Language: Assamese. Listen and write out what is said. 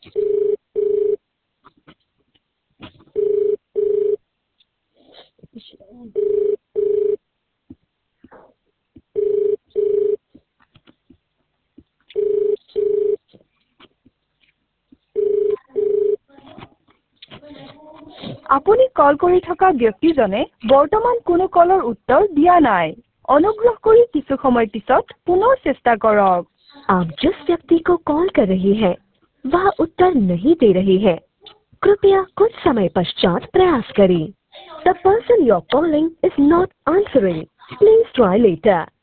আপুনি কল কৰি থকা ব্যক্তিজনে বৰ্তমান কোনো কলৰ উত্তৰ দিয়া নাই। অনুগ্ৰহ কৰি কিছু সময় পিছত পুনৰ চেষ্টা কৰক। आप जिस व्यक्ति को कॉल कर रही हैं, वह उत्तर नहीं दे रही है। कृपया कुछ समय पश्चात प्रयास करें। The person you're calling is not answering. Please try later.